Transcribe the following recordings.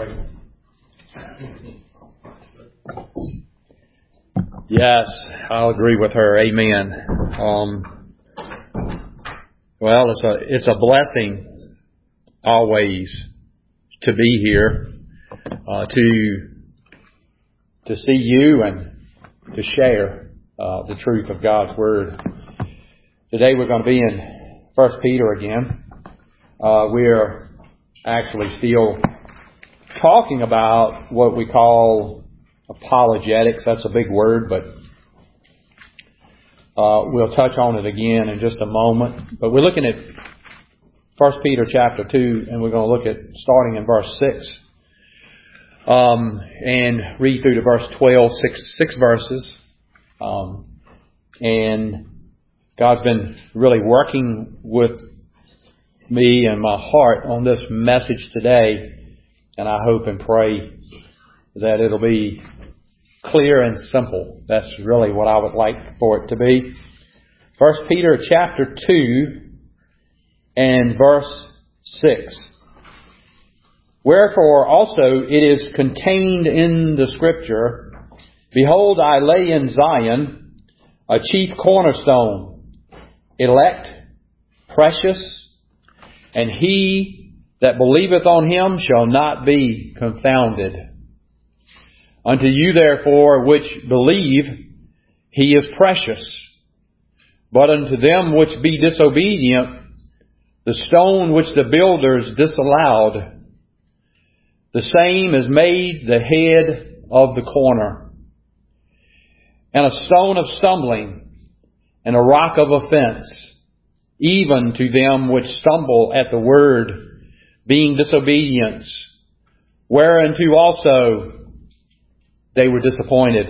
pray. Yes, I'll agree with her. Amen. Well, it's a blessing always to be here, to see you and to share the truth of God's Word. Today we're going to be in 1 Peter again. We're actually still talking about what we call apologetics. That's a big word, but we'll touch on it again in just a moment. But we're looking at 1 Peter chapter 2, and we're going to look at starting in verse 6 and read through to verse 12, six verses. And God's been really working with me and my heart on this message today, and I hope and pray that it'll be clear and simple. That's really what I would like for it to be. 1 Peter chapter 2 and verse 6. Wherefore also it is contained in the Scripture, Behold, I lay in Zion a chief cornerstone, elect, precious, and he that believeth on him shall not be confounded. Unto you therefore which believe, he is precious. But unto them which be disobedient, the stone which the builders disallowed, the same is made the head of the corner, and a stone of stumbling, and a rock of offense, even to them which stumble at the word, being disobedient, whereunto also they were appointed.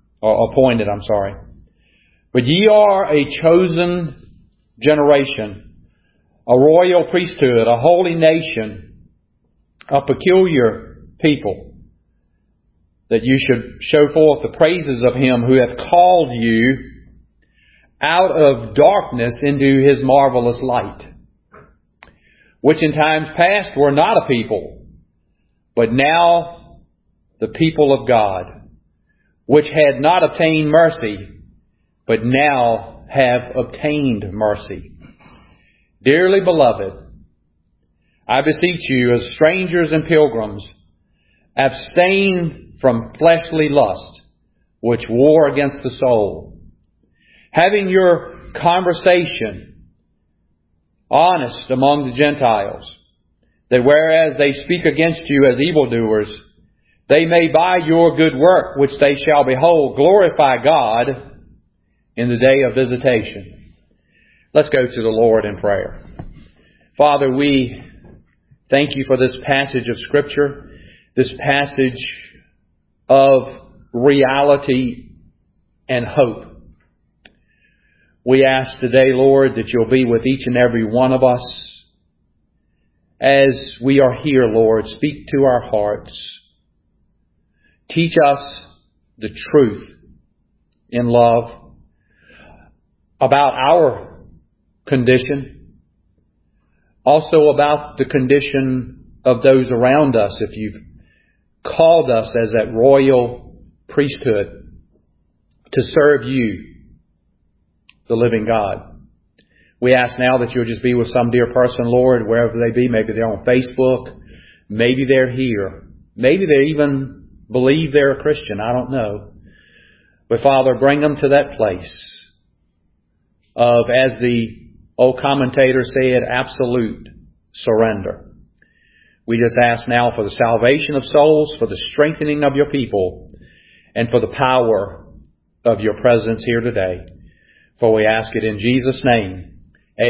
But ye are a chosen generation, a royal priesthood, a holy nation, a peculiar people, that you should show forth the praises of him who hath called you out of darkness into his marvelous light, which in times past were not a people, but now the people of God, which had not obtained mercy, but now have obtained mercy. Dearly beloved, I beseech you, as strangers and pilgrims, abstain from fleshly lust, which war against the soul, having your conversation honest among the Gentiles, that whereas they speak against you as evildoers, they may by your good work, which they shall behold, glorify God in the day of visitation. Let's go to the Lord in prayer. Father, we thank you for this passage of Scripture, this passage of reality and hope. We ask today, Lord, that you'll be with each and every one of us as we are here, Lord. Speak to our hearts. Teach us the truth in love about our condition, also about the condition of those around us. If you've called us as that royal priesthood to serve you, the living God. We ask now that you'll just be with some dear person, Lord, wherever they be. Maybe they're on Facebook. Maybe they're here. Maybe they even believe they're a Christian. I don't know. But Father, bring them to that place of, as the old commentator said, absolute surrender. We just ask now for the salvation of souls, for the strengthening of your people, and for the power of your presence here today. For we ask it in Jesus' name.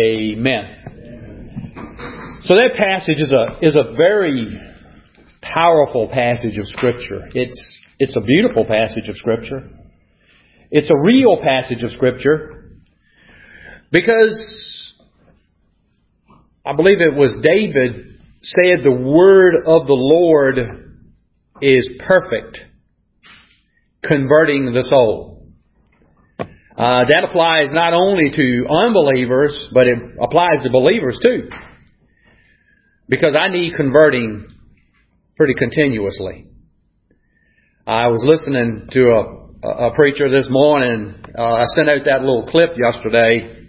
Amen. So that passage is a very powerful passage of Scripture. It's a beautiful passage of Scripture. It's a real passage of Scripture because I believe it was David said the word of the Lord is perfect, converting the soul. That applies not only to unbelievers, but it applies to believers too. Because I need converting pretty continuously. I was listening to a preacher this morning. I sent out that little clip yesterday.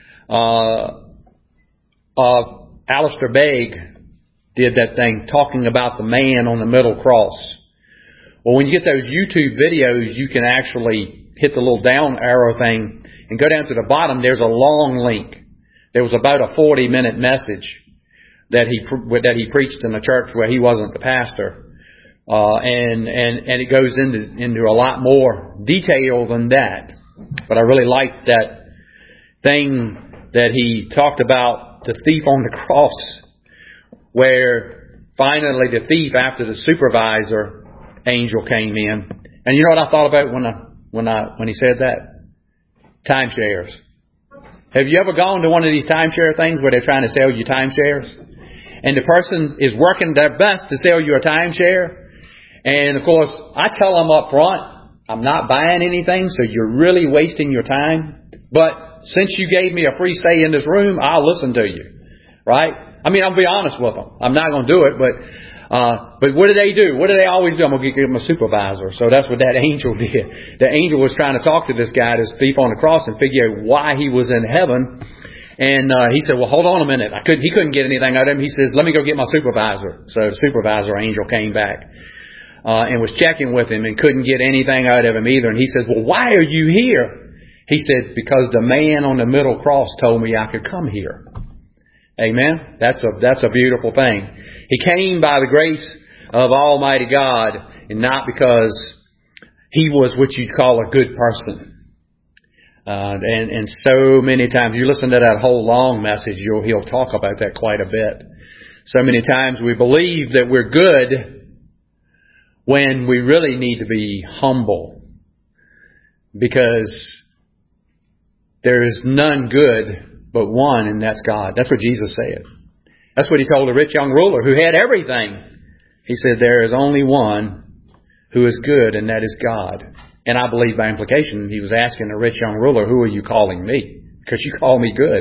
Alistair Begg did that thing talking about the man on the middle cross. Well, when you get those YouTube videos, you can actually hit the little down arrow thing and go down to the bottom. There's a long link. There was about a 40-minute message that he preached in a church where he wasn't the pastor. And it goes into a lot more detail than that. But I really liked that thing that he talked about, the thief on the cross, where finally the thief, after the supervisor angel came in. And you know what I thought about when he said that? Timeshares. Have you ever gone to one of these timeshare things where they're trying to sell you timeshares? And the person is working their best to sell you a timeshare. And of course, I tell them up front, I'm not buying anything, so you're really wasting your time. But since you gave me a free stay in this room, I'll listen to you. Right? I mean, I'll be honest with them. I'm not going to do it, but what do they do? What do they always do? I'm going to give them a supervisor. So that's what that angel did. The angel was trying to talk to this guy, this thief on the cross, and figure out why he was in heaven. And he said, well, hold on a minute. He couldn't get anything out of him. He says, let me go get my supervisor. So the supervisor angel came back and was checking with him and couldn't get anything out of him either. And he says, well, why are you here? He said, because the man on the middle cross told me I could come here. Amen. That's a beautiful thing. He came by the grace of Almighty God, and not because he was what you'd call a good person. And so many times, you listen to that whole long message, he'll talk about that quite a bit. So many times we believe that we're good when we really need to be humble, because there is none good but one, and that's God. That's what Jesus said. That's what he told the rich young ruler who had everything. He said, there is only one who is good, and that is God. And I believe by implication, he was asking the rich young ruler, who are you calling me? Because you call me good.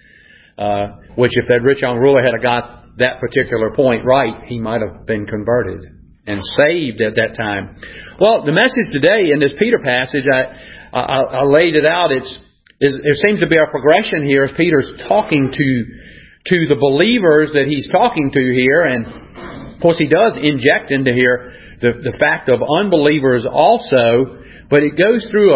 Which if that rich young ruler had got that particular point right, he might have been converted and saved at that time. Well, the message today in this Peter passage, I laid it out. There seems to be a progression here as Peter's talking to the believers that he's talking to here. And of course he does inject into here the fact of unbelievers also, but it goes through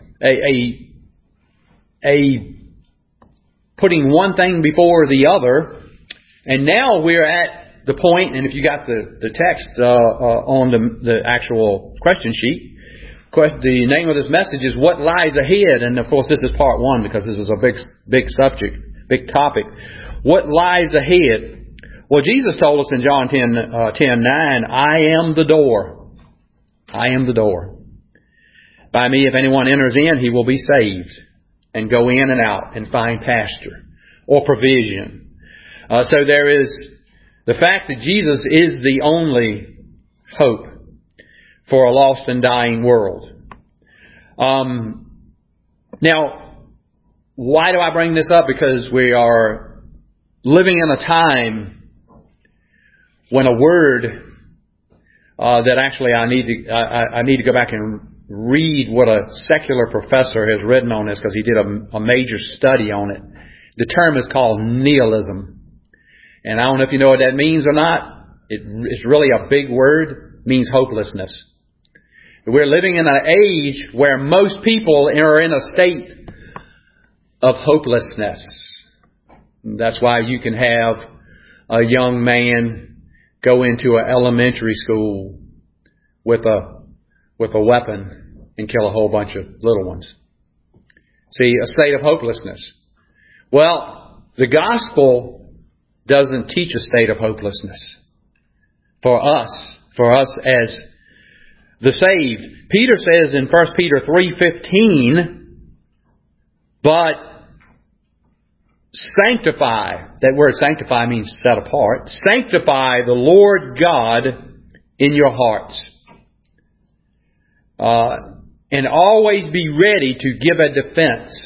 a putting one thing before the other. And now we're at the point, and if you got the text on the actual question sheet, the name of this message is What Lies Ahead. And of course this is part one, because this is a big subject, big topic. What lies ahead? Well, Jesus told us in John 10:9, I am the door. I am the door. By me, if anyone enters in, he will be saved and go in and out and find pasture or provision. So there is the fact that Jesus is the only hope for a lost and dying world. Now, why do I bring this up? Because we are living in a time when a word that actually I need to go back and read what a secular professor has written on this, because he did a major study on it. The term is called nihilism. And I don't know if you know what that means or not. It's really a big word. It means hopelessness. We're living in an age where most people are in a state of hopelessness. That's why you can have a young man go into an elementary school with a weapon and kill a whole bunch of little ones. See, a state of hopelessness. Well, the gospel doesn't teach a state of hopelessness for us as the saved. Peter says in 1 Peter 3:15, but sanctify, that word sanctify means set apart, sanctify the Lord God in your hearts. And always be ready to give a defense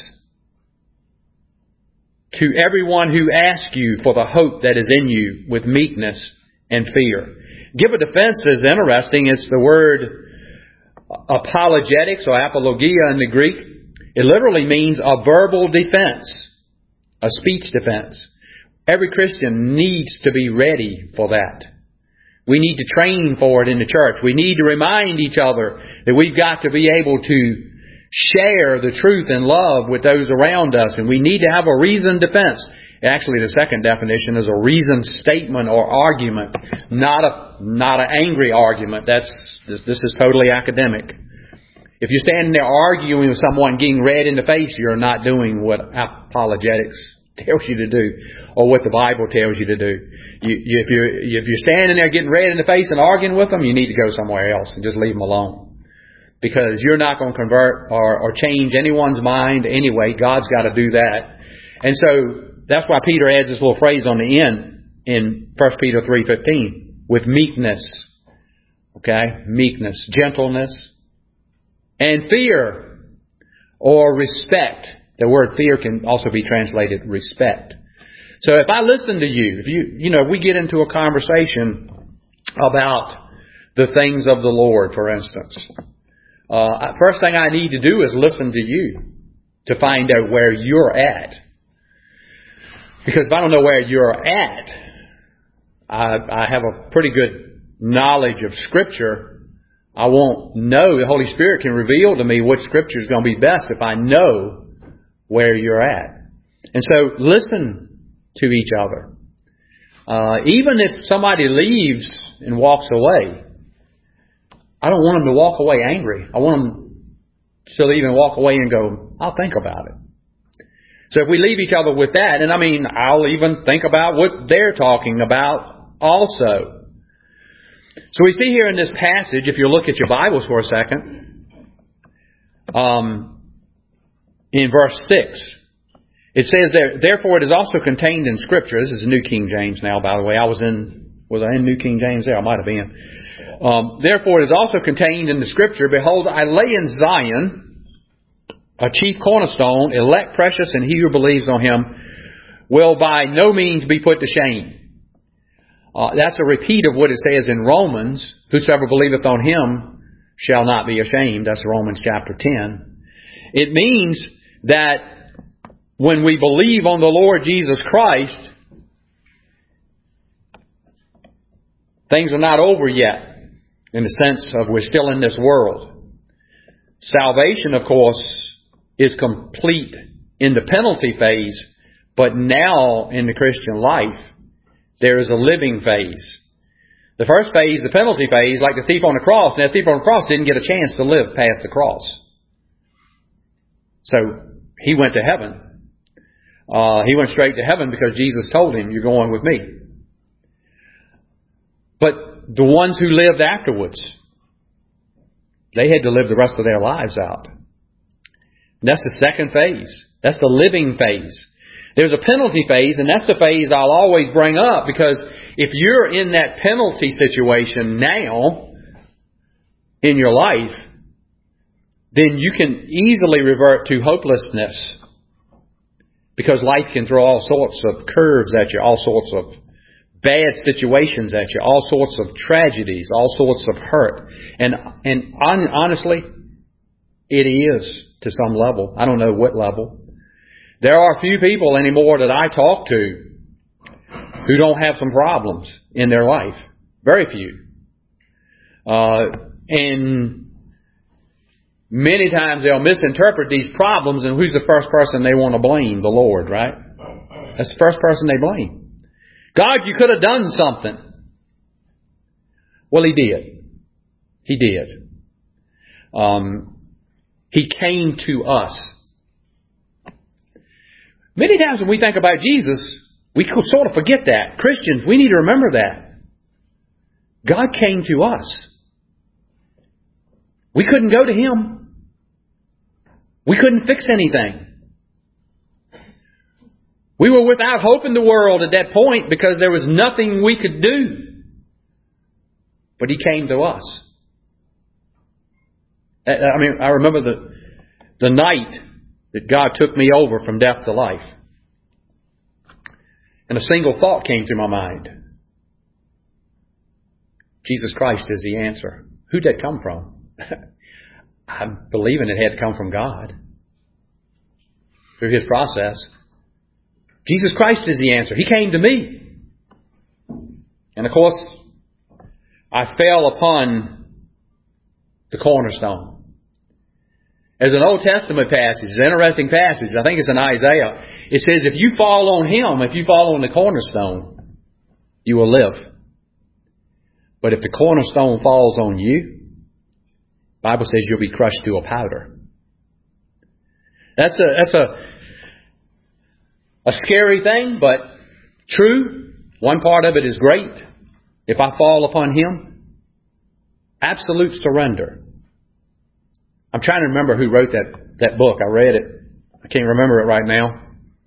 to everyone who asks you for the hope that is in you with meekness and fear. Give a defense is interesting. It's the word apologetics or apologia in the Greek. It literally means a verbal defense, a speech defense. Every Christian needs to be ready for that. We need to train for it in the church. We need to remind each other that we've got to be able to share the truth and love with those around us. And we need to have a reasoned defense. Actually, the second definition is a reasoned statement or argument, not an angry argument. This is totally academic. If you're standing there arguing with someone, getting red in the face, you're not doing what apologetics tells you to do, or what the Bible tells you to do. If you're standing there getting red in the face and arguing with them, you need to go somewhere else and just leave them alone. Because you're not going to convert or change anyone's mind anyway. God's got to do that. And so that's why Peter adds this little phrase on the end in 1 Peter 3:15, with meekness. Okay? Meekness, gentleness, and fear or respect. The word fear can also be translated respect. So if I listen to you, if we get into a conversation about the things of the Lord, for instance, first thing I need to do is listen to you to find out where you're at. Because if I don't know where you're at, I have a pretty good knowledge of Scripture. I won't know. The Holy Spirit can reveal to me what Scripture is going to be best if I know where you're at. And so listen to each other. Even if somebody leaves and walks away, I don't want them to walk away angry. I want them to leave and walk away and go, I'll think about it. So if we leave each other with that, and I'll even think about what they're talking about also. So we see here in this passage, if you look at your Bibles for a second, in verse 6, it says therefore it is also contained in Scripture. This is New King James now, by the way. Was I in New King James there? I might have been. Therefore it is also contained in the Scripture, behold, I lay in Zion a chief cornerstone, elect, precious, and he who believes on him will by no means be put to shame. That's a repeat of what it says in Romans, whosoever believeth on him shall not be ashamed. That's Romans chapter 10. It means that when we believe on the Lord Jesus Christ, things are not over yet, in the sense of we're still in this world. Salvation, of course, is complete in the penalty phase, but now in the Christian life, there is a living phase. The first phase, the penalty phase, like the thief on the cross. Now, the thief on the cross didn't get a chance to live past the cross. So, he went to heaven. He went straight to heaven because Jesus told him, you're going with me. But the ones who lived afterwards, they had to live the rest of their lives out. That's the second phase. That's the living phase. There's a penalty phase, and that's the phase I'll always bring up, because if you're in that penalty situation now in your life, then you can easily revert to hopelessness, because life can throw all sorts of curves at you, all sorts of bad situations at you, all sorts of tragedies, all sorts of hurt. And honestly, it is to some level. I don't know what level. There are few people anymore that I talk to who don't have some problems in their life. Very few. And many times they'll misinterpret these problems, and who's the first person they want to blame? The Lord, right? That's the first person they blame. God, you could have done something. Well, He did. He did. He came to us. Many times when we think about Jesus, we sort of forget that. Christians, we need to remember that. God came to us. We couldn't go to Him. We couldn't fix anything. We were without hope in the world at that point because there was nothing we could do. But He came to us. I remember the night that God took me over from death to life. And a single thought came to my mind. Jesus Christ is the answer. Who'd that come from? I'm believing it had to come from God through His process. Jesus Christ is the answer. He came to me. And of course, I fell upon the cornerstone. There's an Old Testament passage, an interesting passage. I think it's in Isaiah. It says, if you fall on Him, if you fall on the cornerstone, you will live. But if the cornerstone falls on you, the Bible says you'll be crushed to a powder. That's a scary thing, but true. One part of it is great. If I fall upon Him, absolute surrender. I'm trying to remember who wrote that book. I read it. I can't remember it right now.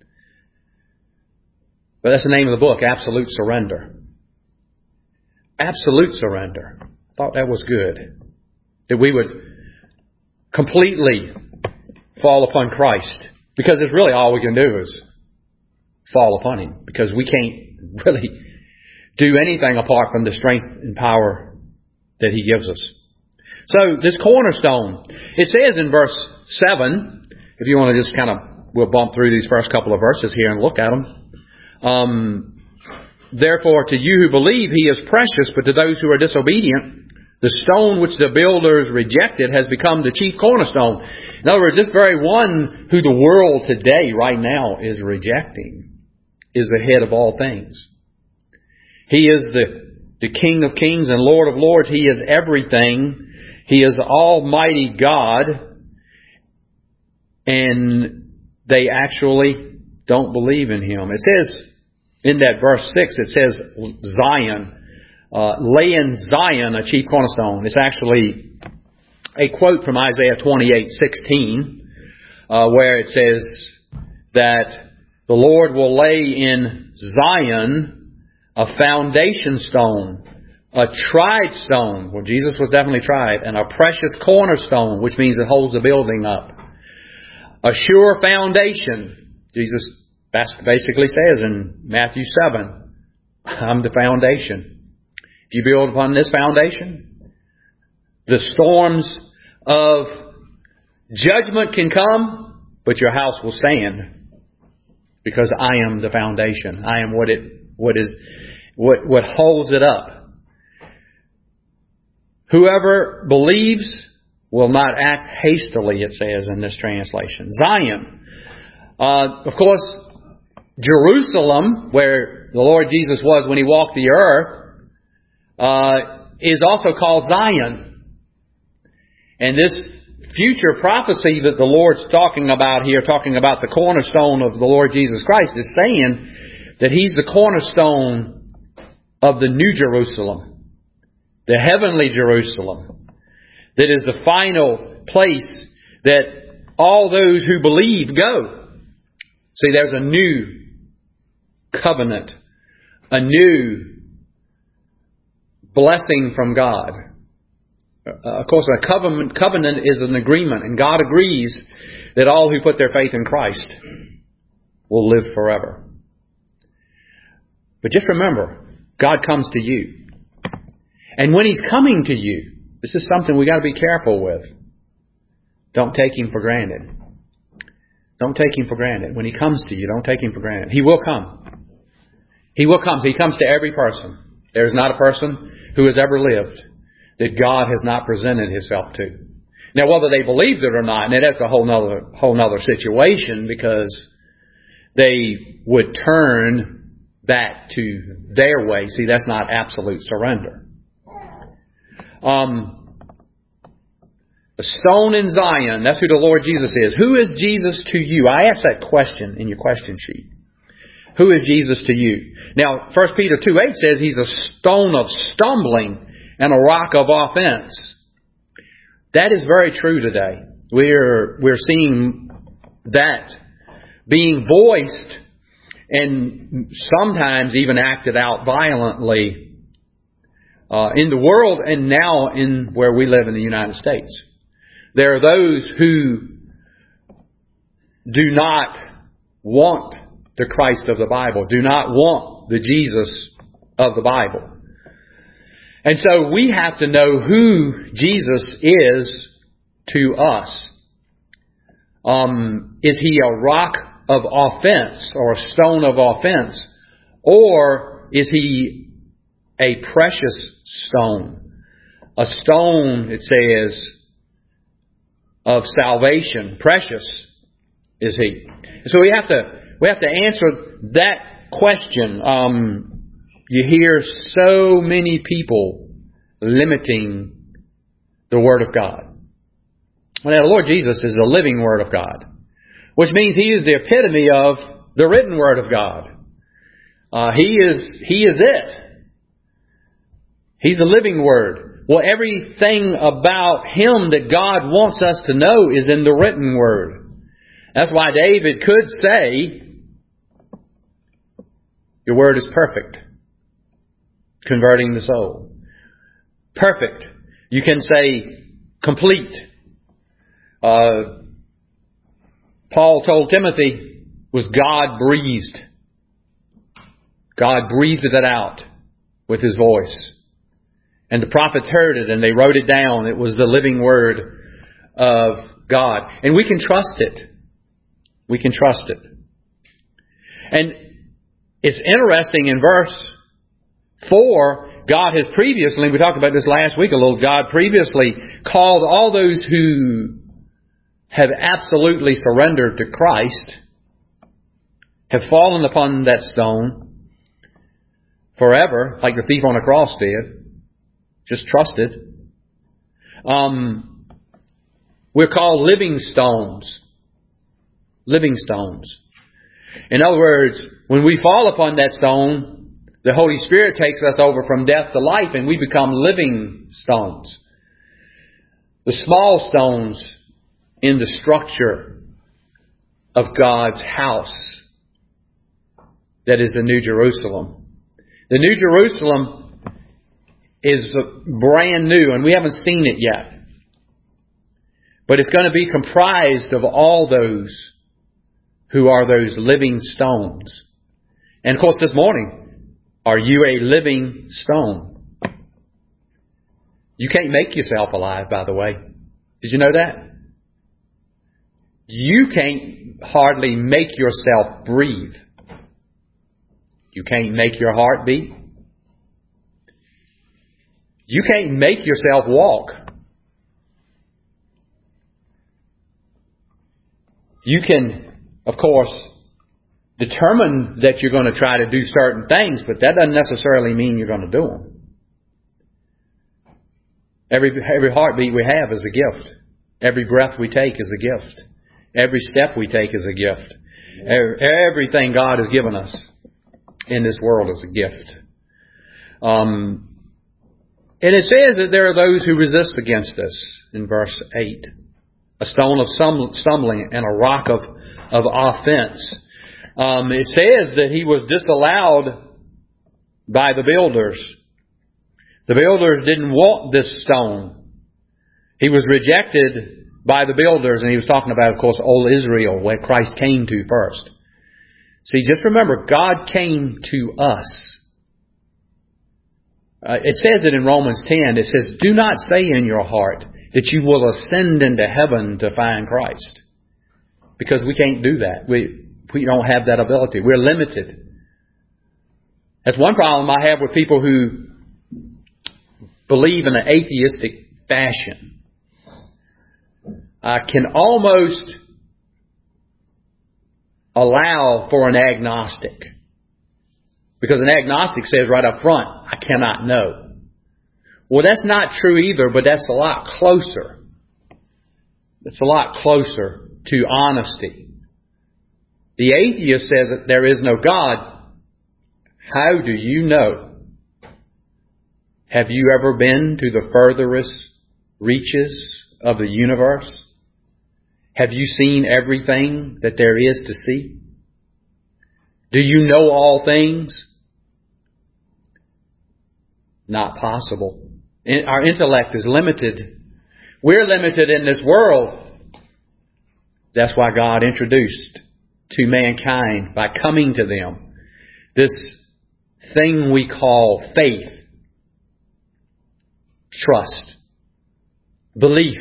But that's the name of the book, Absolute Surrender. Absolute surrender. I thought that was good. That we would completely fall upon Christ. Because it's really all we can do is fall upon Him. Because we can't really do anything apart from the strength and power that He gives us. So, this cornerstone, it says in verse 7, if you want to just we'll bump through these first couple of verses here and look at them. Therefore, to you who believe, He is precious, but to those who are disobedient, the stone which the builders rejected has become the chief cornerstone. In other words, this very one who the world today, right now, is rejecting, is the head of all things. He is the King of kings and Lord of lords. He is everything. He is the Almighty God. And they actually don't believe in Him. It says, in that verse 6, it says Zion, lay in Zion a chief cornerstone. It's actually a quote from Isaiah 28:16, where it says that the Lord will lay in Zion a foundation stone, a tried stone. Well, Jesus was definitely tried, and a precious cornerstone, which means it holds the building up. A sure foundation. Jesus basically says in Matthew 7, I'm the foundation. If you build upon this foundation, the storms of judgment can come, but your house will stand. Because I am the foundation. I am what holds it up. Whoever believes will not act hastily, it says in this translation. Zion. Of course, Jerusalem, where the Lord Jesus was when He walked the earth, is also called Zion. And this future prophecy that the Lord's talking about here, talking about the cornerstone of the Lord Jesus Christ, is saying that He's the cornerstone of the New Jerusalem, the heavenly Jerusalem, that is the final place that all those who believe go. See, there's a new covenant, a new blessing from God. Of course, a covenant is an agreement, and God agrees that all who put their faith in Christ will live forever. But just remember, God comes to you. And when He's coming to you, this is something we got to be careful with. Don't take Him for granted. Don't take Him for granted. When He comes to you, don't take Him for granted. He will come. He will come. He comes to every person. There's not a person who has ever lived that God has not presented Himself to. Now, whether they believed it or not, and that's a whole nother situation, because they would turn back to their way. See, that's not absolute surrender. A stone in Zion, that's who the Lord Jesus is. Who is Jesus to you? I asked that question in your question sheet. Who is Jesus to you? Now, 1 Peter 2:8 says He's a stone of stumbling and a rock of offense. That is very true today. We're seeing that being voiced and sometimes even acted out violently in the world and now in where we live in the United States. There are those who do not want the Christ of the Bible, do not want the Jesus of the Bible. And so we have to know who Jesus is to us. Is He a rock of offense or a stone of offense? Or is He a precious stone? A stone, it says, of salvation. Precious is He. So we have to answer that question. You hear so many people limiting the Word of God. Well, the Lord Jesus is the living Word of God, which means He is the epitome of the written Word of God. He is it. He's a living Word. Well, everything about Him that God wants us to know is in the written Word. That's why David could say, your Word is perfect, converting the soul. Perfect. You can say complete. Paul told Timothy, was God breathed. God breathed it out with His voice. And the prophets heard it and they wrote it down. It was the living Word of God. And we can trust it. We can trust it. And it's interesting in verse 4, God has previously, we talked about this last week a little, God previously called all those who have absolutely surrendered to Christ, have fallen upon that stone forever, like the thief on the cross did. Just trusted. We're called living stones. Living stones. In other words, when we fall upon that stone, the Holy Spirit takes us over from death to life and we become living stones. The small stones in the structure of God's house that is the New Jerusalem. The New Jerusalem is brand new and we haven't seen it yet. But it's going to be comprised of all those who are those living stones. And of course this morning, are you a living stone? You can't make yourself alive, by the way. Did you know that? You can't hardly make yourself breathe. You can't make your heart beat. You can't make yourself walk. You can, of course, determine that you're going to try to do certain things, but that doesn't necessarily mean you're going to do them. Every heartbeat we have is a gift. Every breath we take is a gift. Every step we take is a gift. Everything God has given us in this world is a gift. And it says that there are those who resist against us in verse 8. A stone of stumbling and a rock of offense. It says that he was disallowed by the builders. The builders didn't want this stone. He was rejected by the builders, and he was talking about, of course, old Israel, where Christ came to first. See, just remember, God came to us. It says it in Romans 10. It says, do not say in your heart that you will ascend into heaven to find Christ. Because we can't do that. We don't have that ability. We're limited. That's one problem I have with people who believe in an atheistic fashion. I can almost allow for an agnostic. Because an agnostic says right up front, I cannot know. Well, that's not true either, but that's a lot closer. It's a lot closer to honesty. The atheist says that there is no God. How do you know? Have you ever been to the furthest reaches of the universe? Have you seen everything that there is to see? Do you know all things? Not possible. Our intellect is limited. We're limited in this world. That's why God introduced to mankind, by coming to them, this thing we call faith. trust, belief.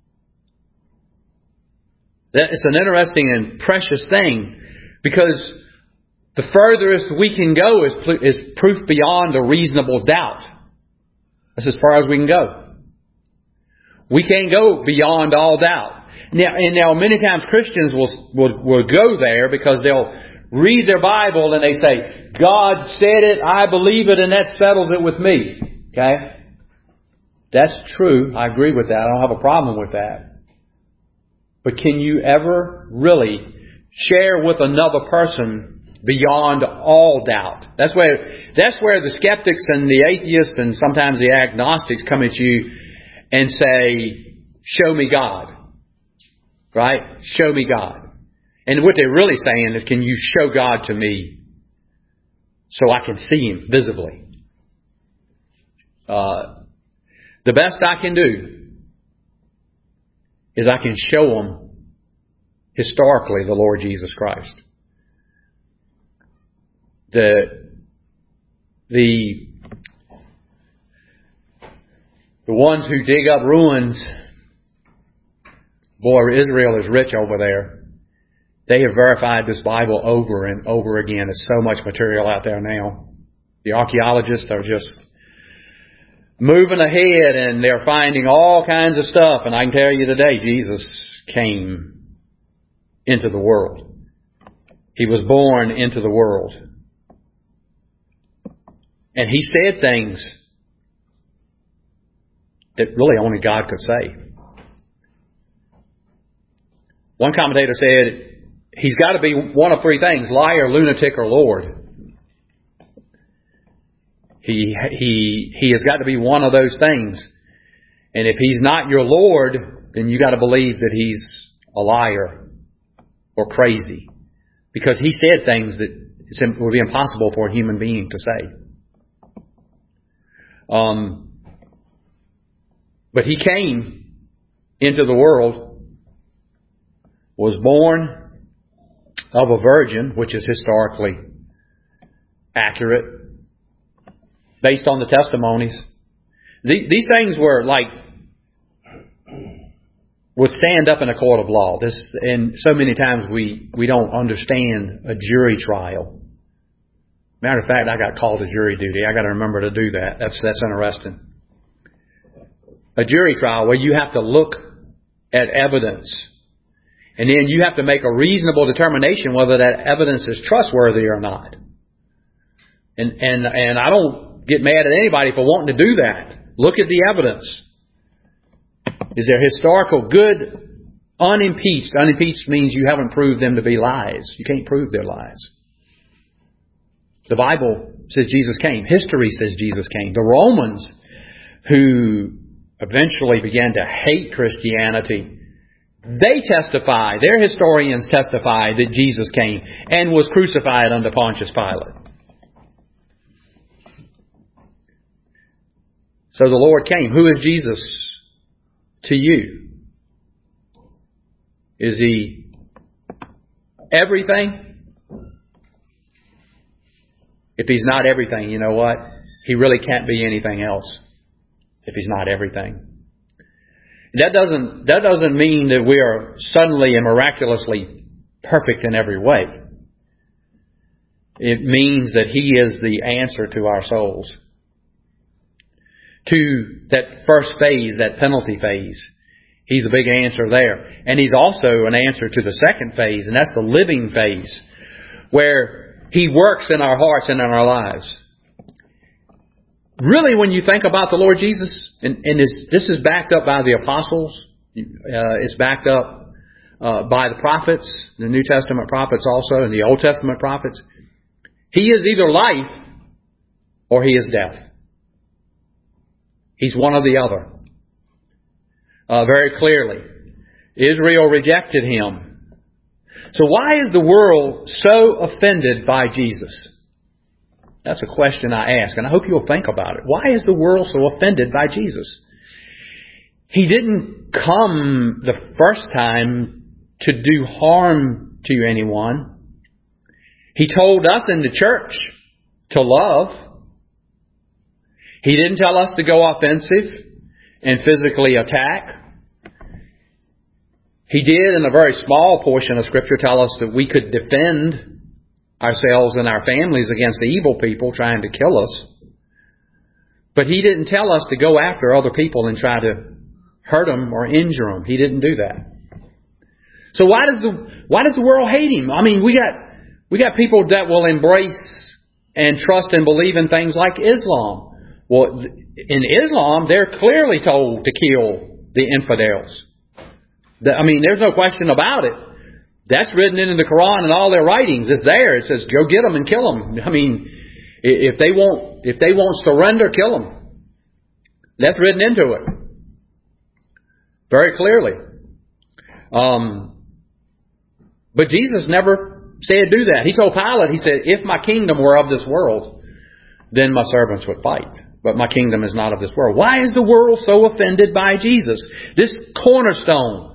It's an interesting and precious thing, because the furthest we can go is proof beyond a reasonable doubt. That's as far as we can go. We can't go beyond all doubt. Now many times Christians will go there because they'll read their Bible and they say, God said it, I believe it, and that settles it with me. Okay? That's true. I agree with that. I don't have a problem with that. But can you ever really share with another person beyond all doubt? That's where the skeptics and the atheists and sometimes the agnostics come at you and say, show me God. Right? Show me God. And what they're really saying is, can you show God to me so I can see Him visibly? The best I can do is I can show them historically the Lord Jesus Christ. The ones who dig up ruins, boy, Israel is rich over there. They have verified this Bible over and over again. There's so much material out there now. The archaeologists are just moving ahead and they're finding all kinds of stuff. And I can tell you today, Jesus came into the world. He was born into the world. And He said things that really only God could say. One commentator said, He's got to be one of three things: liar, lunatic, or Lord. He has got to be one of those things. And if He's not your Lord, then you got to believe that He's a liar or crazy. Because He said things that would be impossible for a human being to say. But He came into the world, was born of a virgin, which is historically accurate, based on the testimonies. These things were would stand up in a court of law. And so many times we don't understand a jury trial. Matter of fact, I got called to jury duty. I got to remember to do that. That's interesting. A jury trial where you have to look at evidence. And then you have to make a reasonable determination whether that evidence is trustworthy or not. And I don't get mad at anybody for wanting to do that. Look at the evidence. Is there historical good, unimpeached? Unimpeached means you haven't proved them to be lies. You can't prove their lies. The Bible says Jesus came. History says Jesus came. The Romans, who eventually began to hate Christianity, they testify, their historians testify that Jesus came and was crucified under Pontius Pilate. So the Lord came. Who is Jesus to you? Is He everything? If He's not everything, you know what? He really can't be anything else if He's not everything. That doesn't mean that we are suddenly and miraculously perfect in every way. It means that He is the answer to our souls. To that first phase, that penalty phase. He's a big answer there. And He's also an answer to the second phase, and that's the living phase, where He works in our hearts and in our lives. Really, when you think about the Lord Jesus, and this is backed up by the apostles, it's backed up by the prophets, the New Testament prophets also, and the Old Testament prophets. He is either life or He is death. He's one or the other. Very clearly. Israel rejected Him. So why is the world so offended by Jesus? That's a question I ask, and I hope you'll think about it. Why is the world so offended by Jesus? He didn't come the first time to do harm to anyone. He told us in the church to love. He didn't tell us to go offensive. and physically attack. He did, in a very small portion of Scripture, tell us that we could defend ourselves and our families against the evil people trying to kill us. But He didn't tell us to go after other people and try to hurt them or injure them. He didn't do that. So why does the world hate Him? I mean, we got people that will embrace and trust and believe in things like Islam. Well, in Islam, they're clearly told to kill the infidels. I mean, there's no question about it. That's written into the Quran and all their writings. It's there. It says, go get them and kill them. I mean, if they won't surrender, kill them. That's written into it. Very clearly. But Jesus never said do that. He told Pilate, He said, if my kingdom were of this world, then my servants would fight. But my kingdom is not of this world. Why is the world so offended by Jesus? This cornerstone.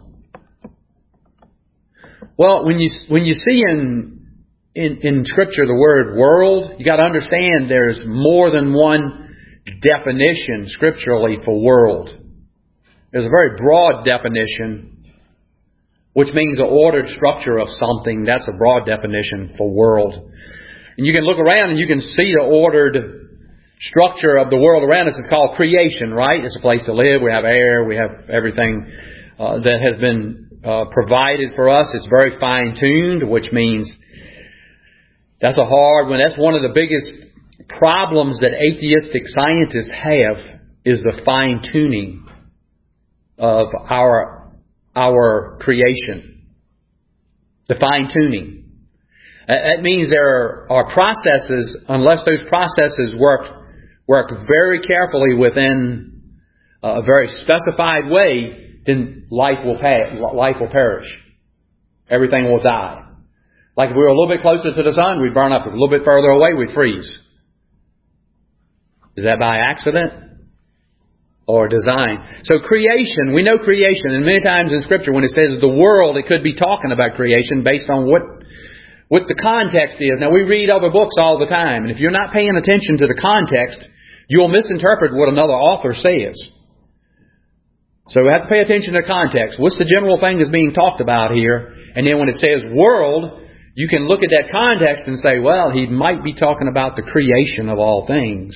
Well, when you see in Scripture the word world, you got to understand there's more than one definition scripturally for world. There's a very broad definition, which means an ordered structure of something. That's a broad definition for world. And you can look around and you can see the ordered structure of the world around us. It's called creation, right? It's a place to live. We have air. We have everything that has been provided for us. It's very fine-tuned, which means that's a hard one. That's one of the biggest problems that atheistic scientists have, is the fine-tuning of our creation. The fine-tuning. That means there are processes, unless those processes work very carefully within a very specified way, then life will perish. Everything will die. Like if we were a little bit closer to the sun, we'd burn up. If we were a little bit further away, we'd freeze. Is that by accident or design? So creation, we know creation. And many times in Scripture when it says the world, it could be talking about creation based on what the context is. Now we read other books all the time. And if you're not paying attention to the context, you'll misinterpret what another author says. So we have to pay attention to context. What's the general thing that's being talked about here? And then when it says world, you can look at that context and say, well, he might be talking about the creation of all things.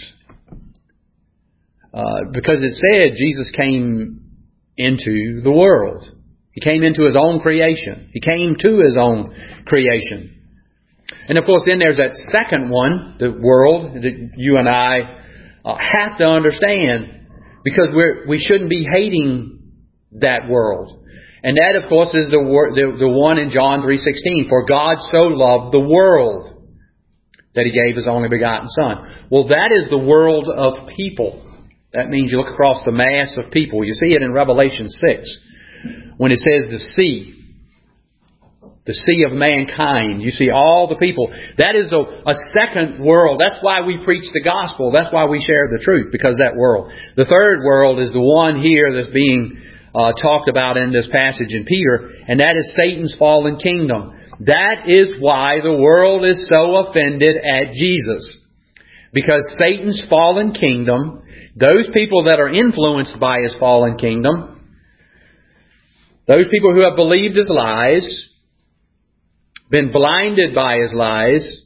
Because it said Jesus came into the world. He came into His own creation. He came to His own creation. And of course then there's that second one, the world, that you and I have to understand. Because we shouldn't be hating that world. And that, of course, is the one in John 3:16. For God so loved the world that He gave His only begotten Son. Well, that is the world of people. That means you look across the mass of people. You see it in Revelation 6. When it says the sea of mankind. You see all the people. That is a second world. That's why we preach the gospel. That's why we share the truth, because that world. The third world is the one here that's being talked about in this passage in Peter, and that is Satan's fallen kingdom. That is why the world is so offended at Jesus. Because Satan's fallen kingdom, those people that are influenced by his fallen kingdom, those people who have believed his lies, been blinded by his lies,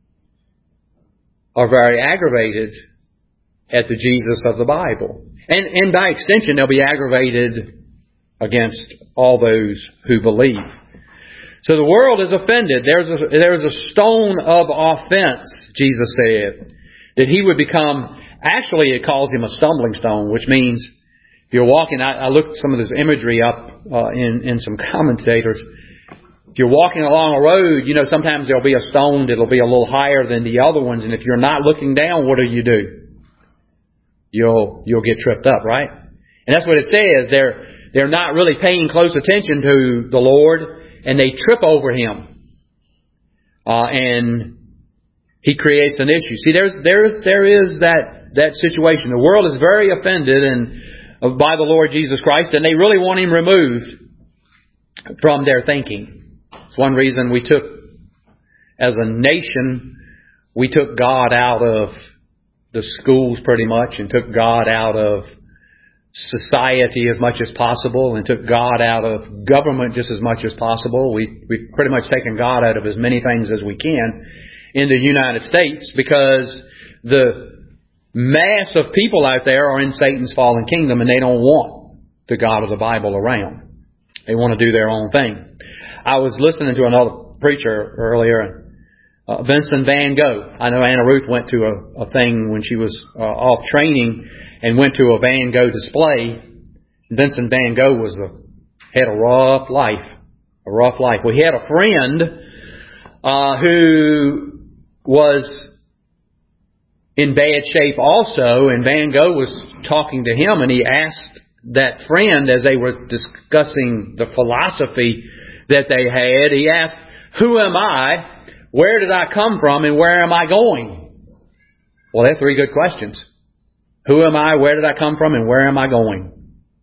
are very aggravated at the Jesus of the Bible. And by extension, they'll be aggravated against all those who believe. So the world is offended. There's a stone of offense, Jesus said, that he would become. Actually, it calls him a stumbling stone, which means if you're walking, I looked some of this imagery up in some commentators. If you're walking along a road, sometimes there'll be a stone that'll be a little higher than the other ones. And if you're not looking down, what do? You'll get tripped up, right? And that's what it says. They're not really paying close attention to the Lord, and they trip over Him. And He creates an issue. See, there is that situation. The world is very offended by the Lord Jesus Christ, and they really want Him removed from their thinking. It's one reason as a nation, we took God out of the schools pretty much, and took God out of society as much as possible and took God out of government just as much as possible. We've pretty much taken God out of as many things as we can in the United States, because the mass of people out there are in Satan's fallen kingdom, and they don't want the God of the Bible around. They want to do their own thing. I was listening to another preacher earlier, Vincent Van Gogh. I know Anna Ruth went to a thing when she was off training and went to a Van Gogh display. Vincent Van Gogh had a rough life. Well, he had a friend who was in bad shape also, and Van Gogh was talking to him, and he asked that friend, as they were discussing the philosophy that they had, he asked, "Who am I? Where did I come from? And where am I going?" Well, they're three good questions. Who am I? Where did I come from? And where am I going?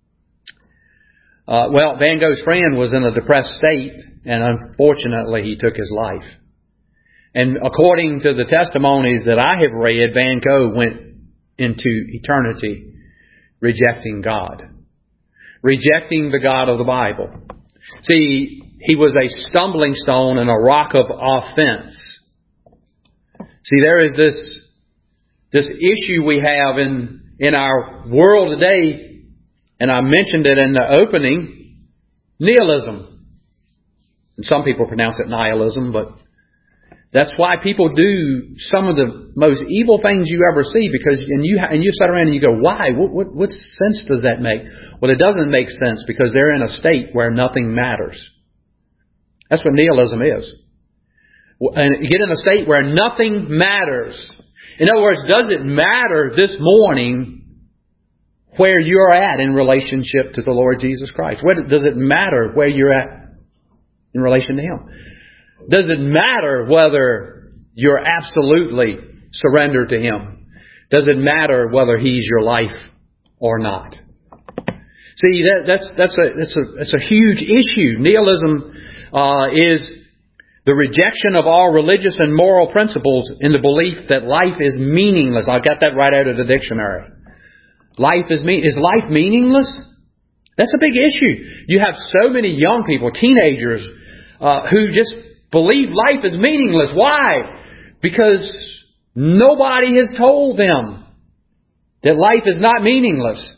Well, Van Gogh's friend was in a depressed state, and unfortunately he took his life. And according to the testimonies that I have read, Van Gogh went into eternity rejecting God. Rejecting the God of the Bible. See, he was a stumbling stone and a rock of offense. See, there is this issue we have in our world today, and I mentioned it in the opening, nihilism. And some people pronounce it nihilism, but that's why people do some of the most evil things you ever see, because you sit around and you go, why? What sense does that make? Well, it doesn't make sense, because they're in a state where nothing matters. That's what nihilism is. And you get in a state where nothing matters. In other words, does it matter this morning where you're at in relationship to the Lord Jesus Christ? Does it matter where you're at in relation to Him? Does it matter whether you're absolutely surrendered to Him? Does it matter whether He's your life or not? See, that's a huge issue. Nihilism is the rejection of all religious and moral principles in the belief that life is meaningless. I got that right out of the dictionary. Is life meaningless? That's a big issue. You have so many young people, teenagers, who just believe life is meaningless. Why? Because nobody has told them that life is not meaningless.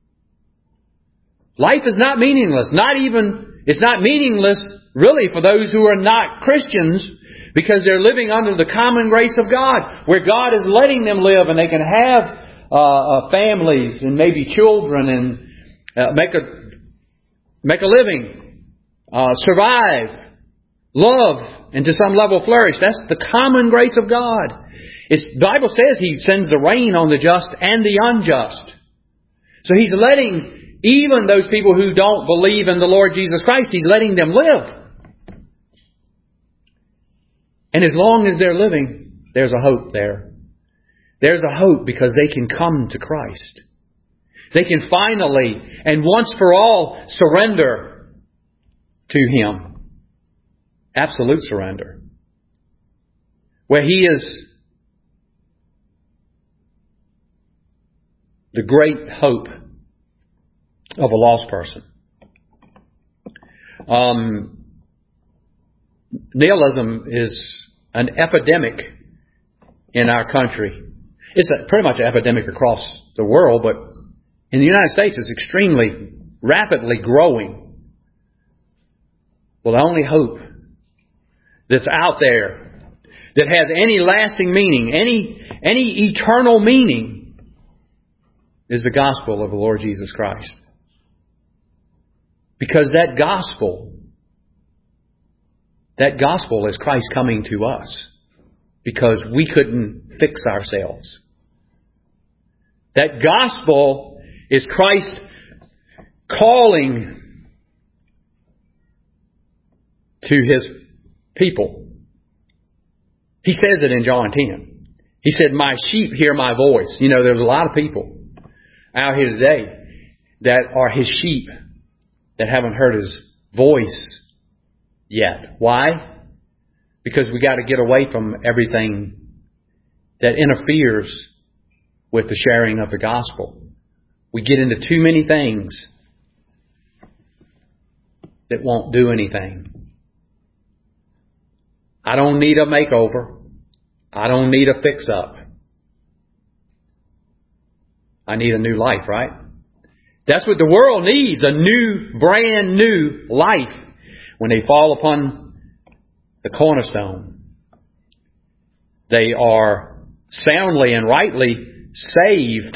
Life is not meaningless. It's not meaningless really for those who are not Christians, because they're living under the common grace of God, where God is letting them live, and they can have families and maybe children, and make a living, survive, love, and to some level flourish. That's the common grace of God. The Bible says He sends the rain on the just and the unjust. So He's letting even those people who don't believe in the Lord Jesus Christ, He's letting them live. And as long as they're living, there's a hope there. There's a hope because they can come to Christ. They can finally and once for all surrender to Him. Absolute surrender. Where He is the great hope of a lost person. Nihilism is an epidemic in our country. It's pretty much an epidemic across the world, but in the United States it's extremely rapidly growing. Well, the only hope that's out there that has any lasting meaning, any eternal meaning, is the gospel of the Lord Jesus Christ. Because that gospel is Christ coming to us because we couldn't fix ourselves. That gospel is Christ calling to His people. He says it in John 10. He said, "My sheep hear my voice." You know, there's a lot of people out here today that are His sheep that haven't heard His voice yet. Why? Because we got to get away from everything that interferes with the sharing of the gospel. We get into too many things that won't do anything. I don't need a makeover. I don't need a fix-up. I need a new life, right? That's what the world needs, a new, brand new life when they fall upon the cornerstone. They are soundly and rightly saved.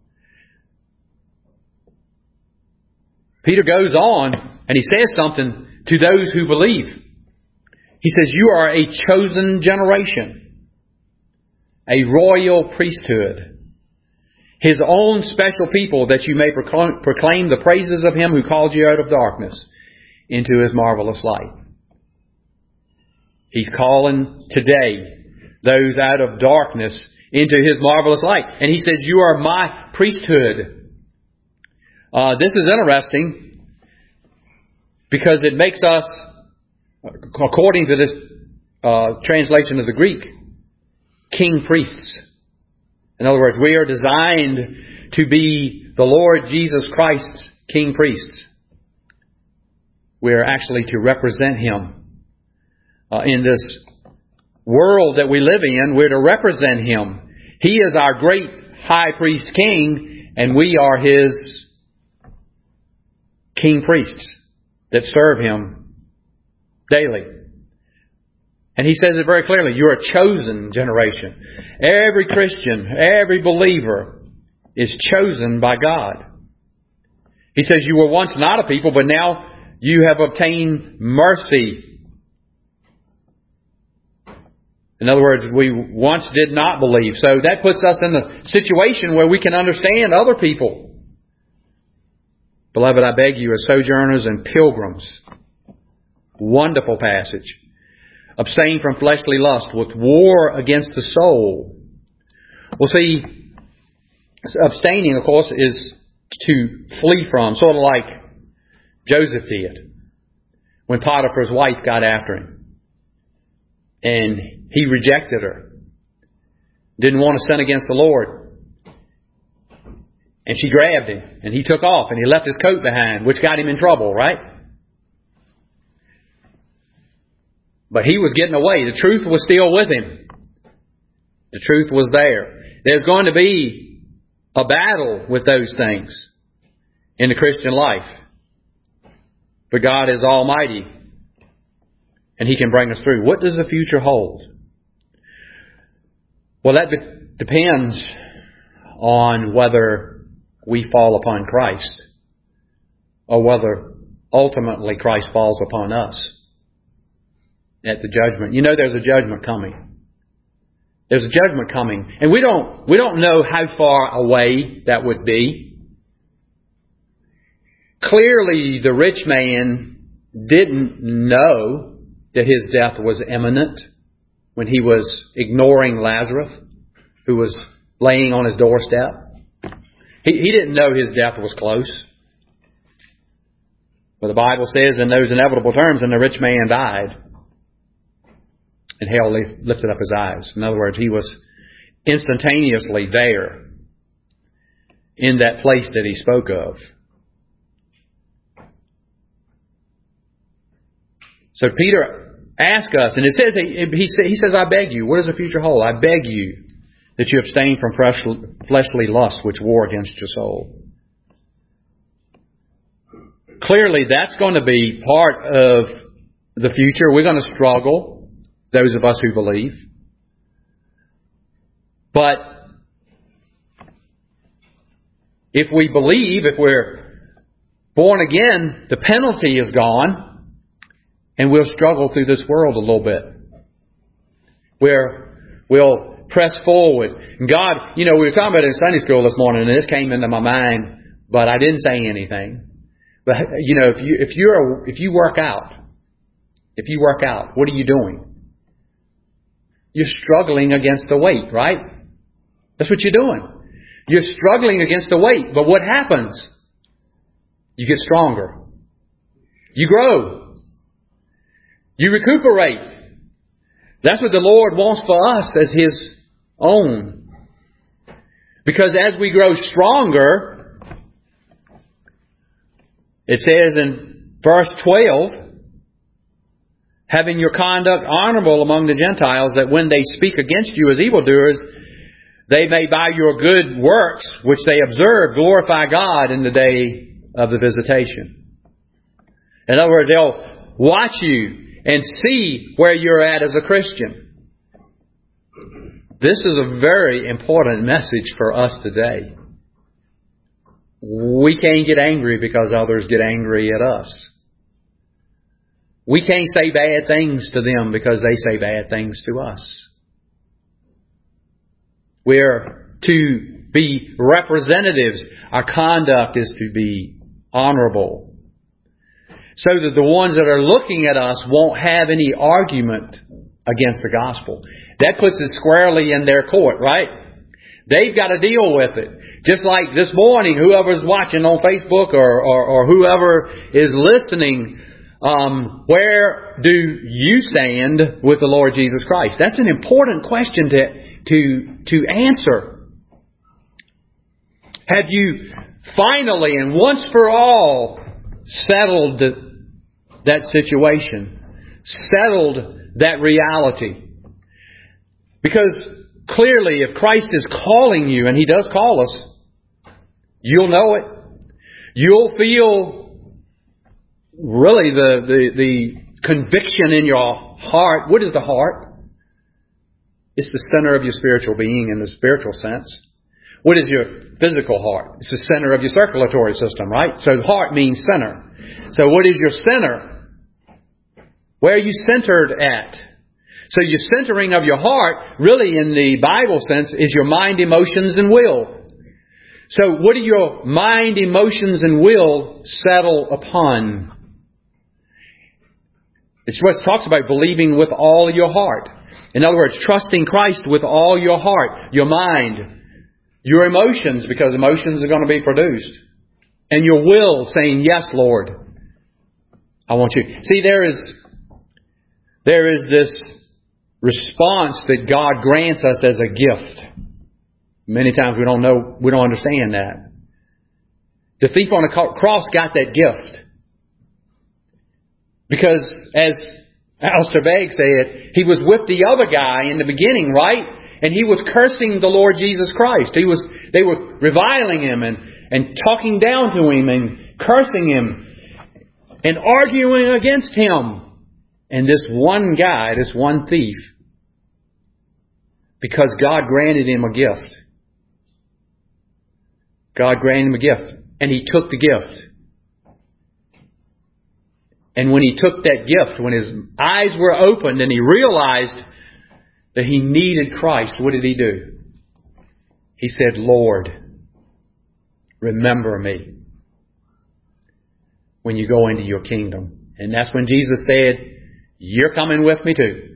Peter goes on and he says something to those who believe. He says, you are a chosen generation, a royal priesthood, His own special people, that you may proclaim the praises of Him who called you out of darkness into His marvelous light. He's calling today those out of darkness into His marvelous light. And He says, you are my priesthood. This is interesting because it makes us, according to this translation of the Greek, king priests. In other words, we are designed to be the Lord Jesus Christ's king priests. We are actually to represent Him. In this world that we live in, we're to represent Him. He is our great high priest king, and we are His king priests that serve Him daily. And He says it very clearly, you're a chosen generation. Every Christian, every believer is chosen by God. He says you were once not a people, but now you have obtained mercy. In other words, we once did not believe. So that puts us in a situation where we can understand other people. Beloved, I beg you, as sojourners and pilgrims, wonderful passage. Abstain from fleshly lust with war against the soul. Well, see, abstaining, of course, is to flee from, sort of like Joseph did when Potiphar's wife got after him. And he rejected her. Didn't want to sin against the Lord. And she grabbed him and he took off and he left his coat behind, which got him in trouble, right? But he was getting away. The truth was still with him. The truth was there. There's going to be a battle with those things in the Christian life. But God is almighty. And He can bring us through. What does the future hold? Well, that depends on whether we fall upon Christ or whether ultimately Christ falls upon us at the judgment. You know there's a judgment coming. There's a judgment coming. And we don't know how far away that would be. Clearly, the rich man didn't know that his death was imminent when he was ignoring Lazarus, who was laying on his doorstep. He didn't know his death was close. But the Bible says in those inevitable terms, and the rich man died. And hell lifted up his eyes. In other words, he was instantaneously there in that place that he spoke of. So Peter asked us, and it says, he says, I beg you. What does the future hold? I beg you that you abstain from fleshly lusts which war against your soul. Clearly, that's going to be part of the future. We're going to struggle. Those of us who believe. But if we believe, if we're born again, the penalty is gone and we'll struggle through this world a little bit. We'll press forward. And God, we were talking about it in Sunday school this morning and this came into my mind, but I didn't say anything. But, if you work out, what are you doing? You're struggling against the weight, right? That's what you're doing. You're struggling against the weight. But what happens? You get stronger. You grow. You recuperate. That's what the Lord wants for us as His own. Because as we grow stronger, It says in verse 12, having your conduct honorable among the Gentiles, that when they speak against you as evildoers, they may by your good works, which they observe, glorify God in the day of the visitation. In other words, they'll watch you and see where you're at as a Christian. This is a very important message for us today. We can't get angry because others get angry at us. We can't say bad things to them because they say bad things to us. We're to be representatives. Our conduct is to be honorable, so that the ones that are looking at us won't have any argument against the gospel. That puts it squarely in their court, right? They've got to deal with it. Just like this morning, whoever's watching on Facebook or whoever is listening, where do you stand with the Lord Jesus Christ? That's an important question to answer. Have you finally and once for all settled that situation? Settled that reality? Because clearly, if Christ is calling you, and He does call us, you'll know it. You'll feel really the conviction in your heart. What is the heart? It's the center of your spiritual being in the spiritual sense. What is your physical heart? It's the center of your circulatory system, right? So heart means center. So what is your center? Where are you centered at? So your centering of your heart, really in the Bible sense, is your mind, emotions, and will. So what do your mind, emotions, and will settle upon? It's what it talks about believing with all your heart. In other words, trusting Christ with all your heart, your mind, your emotions, because emotions are going to be produced, and your will saying, yes, Lord, I want you. See, there is this response that God grants us as a gift. Many times we don't understand that. The thief on the cross got that gift. Because, as Alistair Begg said, he was with the other guy in the beginning, right? And he was cursing the Lord Jesus Christ. They were reviling Him and talking down to Him and cursing Him and arguing against Him. And this one guy, this one thief, because God granted him a gift. God granted him a gift. And he took the gift. And when he took that gift, when his eyes were opened and he realized that he needed Christ, what did he do? He said, Lord, remember me when you go into your kingdom. And that's when Jesus said, you're coming with me too.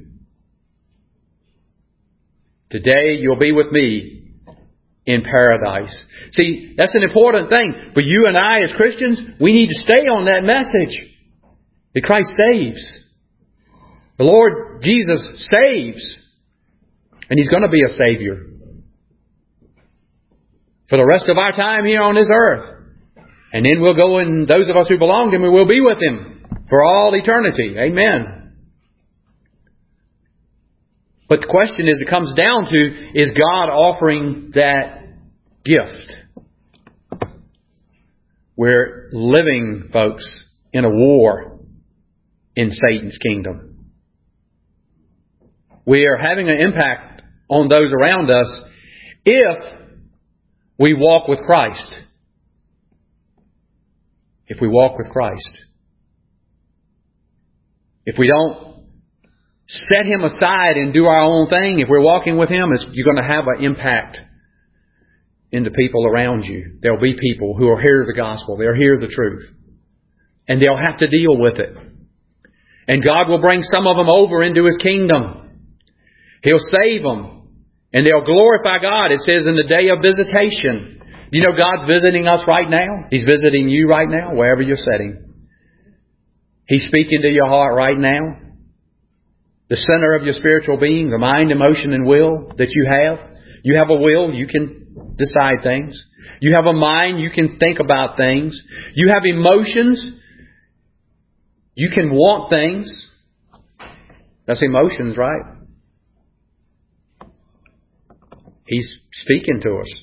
Today you'll be with me in paradise. See, that's an important thing. For you and I as Christians, we need to stay on that message. That Christ saves. The Lord Jesus saves. And He's going to be a Savior for the rest of our time here on this earth. And then we'll go, and those of us who belong to Him, we will be with Him for all eternity. Amen. But the question is, it comes down to, is God offering that gift? We're living, folks, in a war in Satan's kingdom. We are having an impact on those around us if we walk with Christ. If we walk with Christ. If we don't set Him aside and do our own thing, if we're walking with Him, you're going to have an impact in the people around you. There'll be people who will hear the gospel. They'll hear the truth. And they'll have to deal with it. And God will bring some of them over into His kingdom. He'll save them. And they'll glorify God. It says in the day of visitation. Do you know God's visiting us right now? He's visiting you right now, wherever you're sitting. He's speaking to your heart right now. The center of your spiritual being, the mind, emotion, and will that you have. You have a will. You can decide things. You have a mind. You can think about things. You have emotions. You can want things. That's emotions, right? He's speaking to us.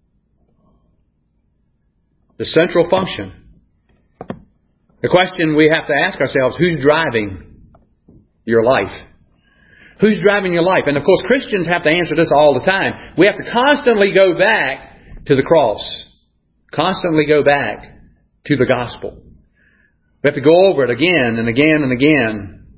The central function. The question we have to ask ourselves, who's driving your life? Who's driving your life? And of course, Christians have to answer this all the time. We have to constantly go back to the cross. Constantly go back to the gospel. We have to go over it again and again and again.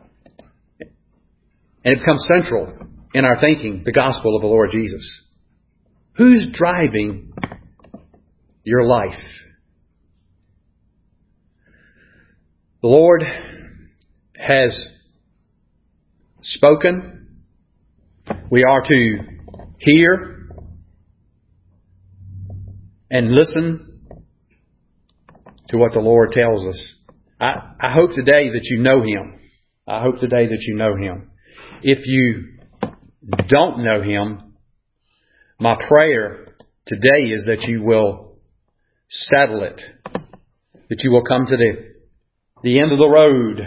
And it becomes central in our thinking, the gospel of the Lord Jesus. Who's driving your life? The Lord has spoken. We are to hear and listen to what the Lord tells us. I hope today that you know Him. I hope today that you know Him. If you don't know Him, my prayer today is that you will settle it. That you will come to the end of the road.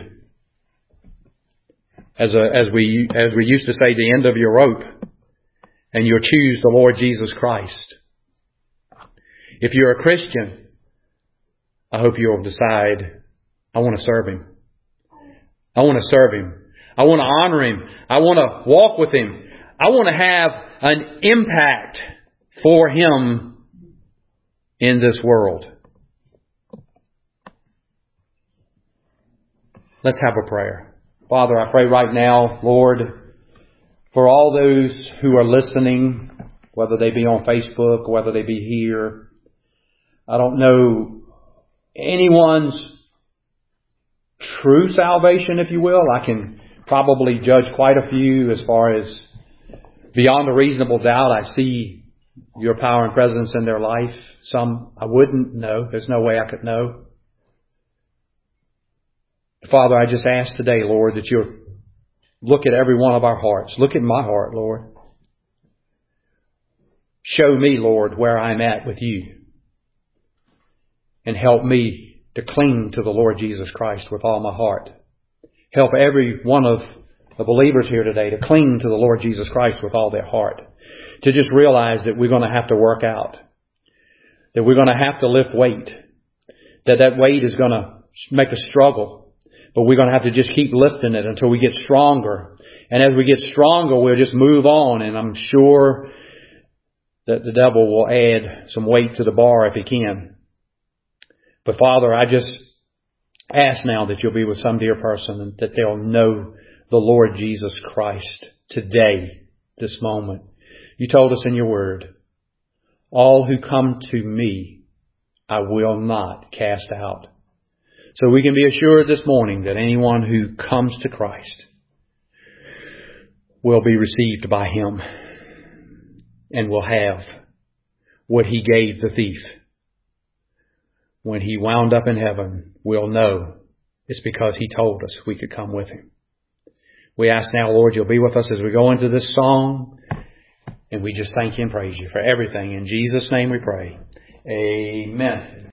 As we used to say, the end of your rope. And you'll choose the Lord Jesus Christ. If you're a Christian, I hope you'll decide, I want to serve Him. I want to serve Him. I want to honor Him. I want to walk with Him. I want to have an impact for Him in this world. Let's have a prayer. Father, I pray right now, Lord, for all those who are listening, whether they be on Facebook, whether they be here. I don't know anyone's true salvation, if you will. I can probably judge quite a few as far as beyond a reasonable doubt. I see your power and presence in their life. Some I wouldn't know. There's no way I could know. Father, I just ask today, Lord, that you'll look at every one of our hearts. Look at my heart, Lord. Show me, Lord, where I'm at with you. And help me to cling to the Lord Jesus Christ with all my heart. Help every one of the believers here today to cling to the Lord Jesus Christ with all their heart. To just realize that we're going to have to work out. That we're going to have to lift weight. That weight is going to make a struggle. But we're going to have to just keep lifting it until we get stronger. And as we get stronger, we'll just move on. And I'm sure that the devil will add some weight to the bar if he can. But Father, I just ask now that you'll be with some dear person and that they'll know the Lord Jesus Christ today, this moment. You told us in your word, all who come to me, I will not cast out. So we can be assured this morning that anyone who comes to Christ will be received by Him and will have what He gave the thief. When he wound up in heaven, we'll know it's because He told us we could come with Him. We ask now, Lord, you'll be with us as we go into this song. And we just thank you and praise you for everything. In Jesus' name we pray. Amen.